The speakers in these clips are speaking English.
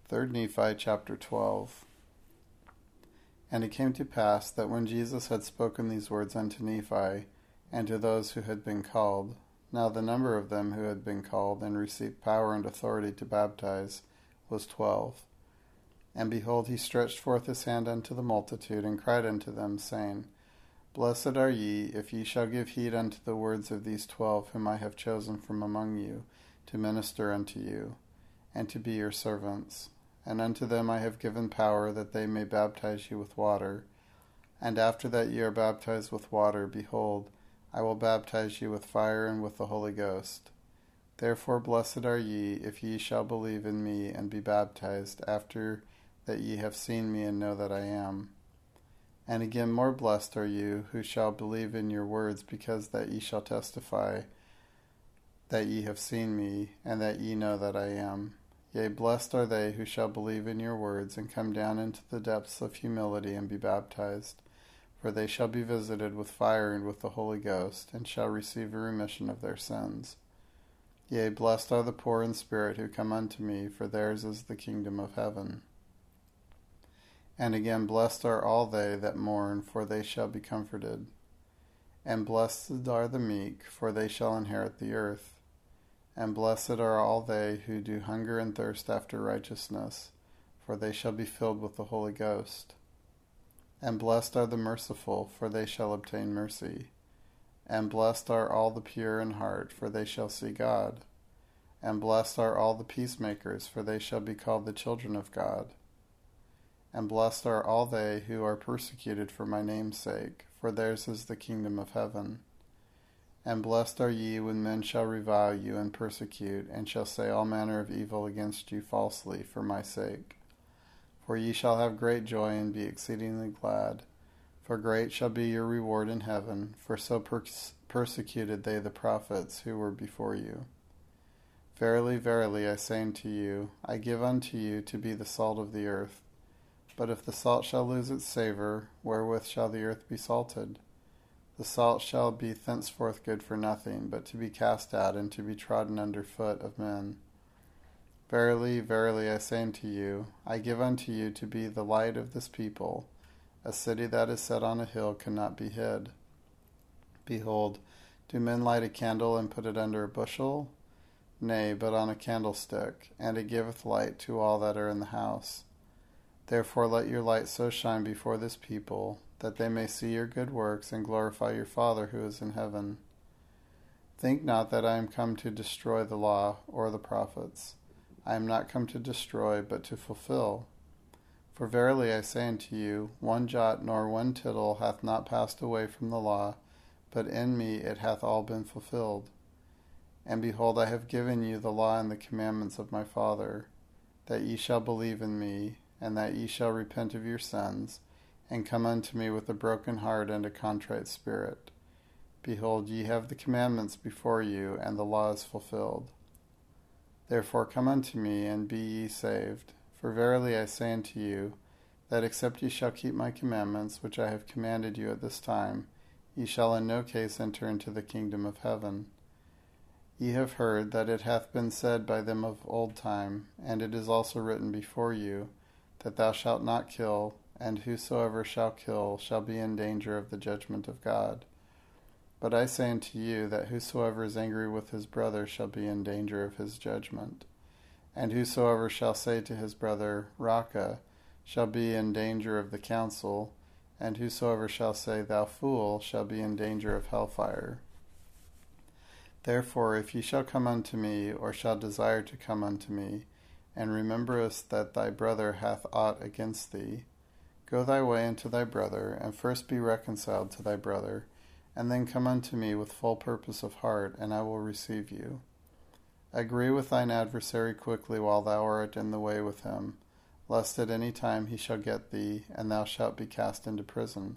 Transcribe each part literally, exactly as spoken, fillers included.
Third Nephi chapter twelve. And it came to pass that when Jesus had spoken these words unto Nephi, and to those who had been called, now the number of them who had been called and received power and authority to baptize was twelve. And behold, he stretched forth his hand unto the multitude, and cried unto them, saying, Blessed are ye, if ye shall give heed unto the words of these twelve whom I have chosen from among you, to minister unto you, and to be your servants. And unto them I have given power, that they may baptize you with water. And after that ye are baptized with water, behold, I will baptize you with fire and with the Holy Ghost. Therefore blessed are ye, if ye shall believe in me, and be baptized, after that ye have seen me, and know that I am. And again more blessed are you, who shall believe in your words, because that ye shall testify that ye have seen me, and that ye know that I am. Yea, blessed are they who shall believe in your words, and come down into the depths of humility, and be baptized. For they shall be visited with fire and with the Holy Ghost, and shall receive a remission of their sins. Yea, blessed are the poor in spirit who come unto me, for theirs is the kingdom of heaven. And again, blessed are all they that mourn, for they shall be comforted. And blessed are the meek, for they shall inherit the earth. And blessed are all they who do hunger and thirst after righteousness, for they shall be filled with the Holy Ghost. And blessed are the merciful, for they shall obtain mercy. And blessed are all the pure in heart, for they shall see God. And blessed are all the peacemakers, for they shall be called the children of God. And blessed are all they who are persecuted for my name's sake, for theirs is the kingdom of heaven. And blessed are ye when men shall revile you and persecute, and shall say all manner of evil against you falsely for my sake. For ye shall have great joy, and be exceedingly glad. For great shall be your reward in heaven, for so pers- persecuted they the prophets who were before you. Verily, verily, I say unto you, I give unto you to be the salt of the earth. But if the salt shall lose its savour, wherewith shall the earth be salted? The salt shall be thenceforth good for nothing, but to be cast out, and to be trodden under foot of men. Verily, verily, I say unto you, I give unto you to be the light of this people. A city that is set on a hill cannot be hid. Behold, do men light a candle, and put it under a bushel? Nay, but on a candlestick, and it giveth light to all that are in the house. Therefore let your light so shine before this people, that they may see your good works, and glorify your Father who is in heaven. Think not that I am come to destroy the law or the prophets. I am not come to destroy, but to fulfill. For verily I say unto you, one jot nor one tittle hath not passed away from the law, but in me it hath all been fulfilled. And behold, I have given you the law and the commandments of my Father, that ye shall believe in me, and that ye shall repent of your sins, and come unto me with a broken heart and a contrite spirit. Behold, ye have the commandments before you, and the law is fulfilled. Therefore come unto me, and be ye saved. For verily I say unto you, that except ye shall keep my commandments, which I have commanded you at this time, ye shall in no case enter into the kingdom of heaven. Ye have heard that it hath been said by them of old time, and it is also written before you, that thou shalt not kill, and whosoever shall kill shall be in danger of the judgment of God. But I say unto you, that whosoever is angry with his brother shall be in danger of his judgment. And whosoever shall say to his brother, Raca, shall be in danger of the council, and whosoever shall say, Thou fool, shall be in danger of hellfire. Therefore, if ye shall come unto me, or shall desire to come unto me, and rememberest that thy brother hath aught against thee, go thy way unto thy brother, and first be reconciled to thy brother, and then come unto me with full purpose of heart, and I will receive you. Agree with thine adversary quickly while thou art in the way with him, lest at any time he shall get thee, and thou shalt be cast into prison.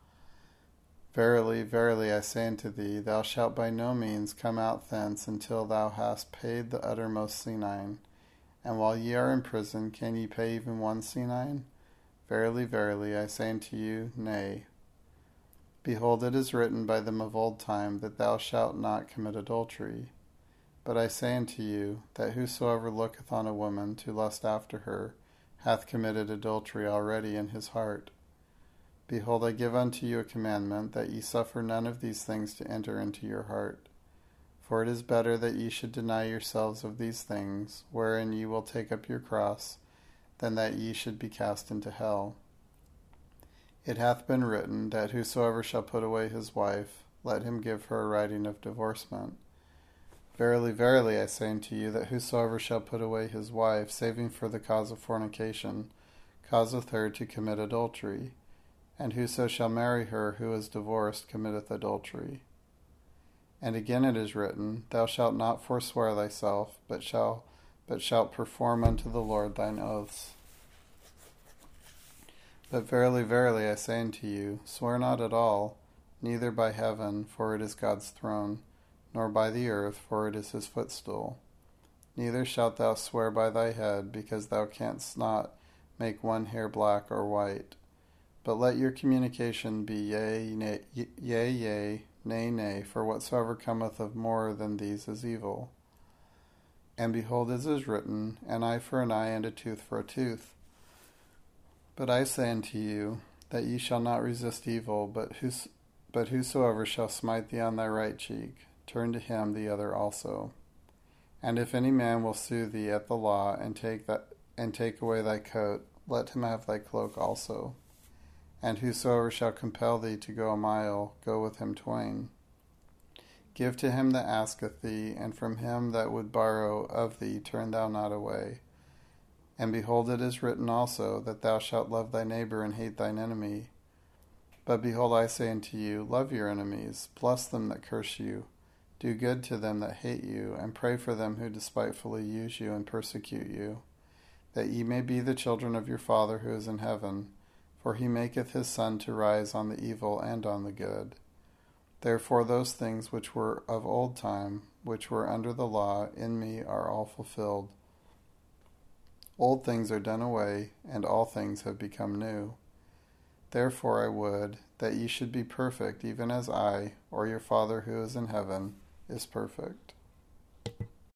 Verily, verily, I say unto thee, thou shalt by no means come out thence until thou hast paid the uttermost senine. And while ye are in prison, can ye pay even one senine? Verily, verily, I say unto you, Nay. Behold, it is written by them of old time, that thou shalt not commit adultery. But I say unto you, that whosoever looketh on a woman to lust after her, hath committed adultery already in his heart. Behold, I give unto you a commandment, that ye suffer none of these things to enter into your heart. For it is better that ye should deny yourselves of these things, wherein ye will take up your cross, than that ye should be cast into hell. It hath been written, that whosoever shall put away his wife, let him give her a writing of divorcement. Verily, verily, I say unto you, that whosoever shall put away his wife, saving for the cause of fornication, causeth her to commit adultery. And whoso shall marry her who is divorced committeth adultery. And again it is written, Thou shalt not forswear thyself, but shall, but shalt perform unto the Lord thine oaths. But verily, verily, I say unto you, swear not at all, neither by heaven, for it is God's throne, nor by the earth, for it is his footstool. Neither shalt thou swear by thy head, because thou canst not make one hair black or white. But let your communication be yea, nay, yea, yea, nay, nay, for whatsoever cometh of more than these is evil. And behold, as is written, an eye for an eye, and a tooth for a tooth. But I say unto you, that ye shall not resist evil, but, whos- but whosoever shall smite thee on thy right cheek, turn to him the other also. And if any man will sue thee at the law, and take that, and take away thy coat, let him have thy cloak also. And whosoever shall compel thee to go a mile, go with him twain. Give to him that asketh thee, and from him that would borrow of thee turn thou not away. And behold, it is written also, that thou shalt love thy neighbor and hate thine enemy. But behold, I say unto you, love your enemies, bless them that curse you, do good to them that hate you, and pray for them who despitefully use you and persecute you, that ye may be the children of your Father who is in heaven. For he maketh his sun to rise on the evil and on the good. Therefore those things which were of old time, which were under the law, in me are all fulfilled. Old things are done away, and all things have become new. Therefore I would that ye should be perfect, even as I, or your Father who is in heaven, is perfect.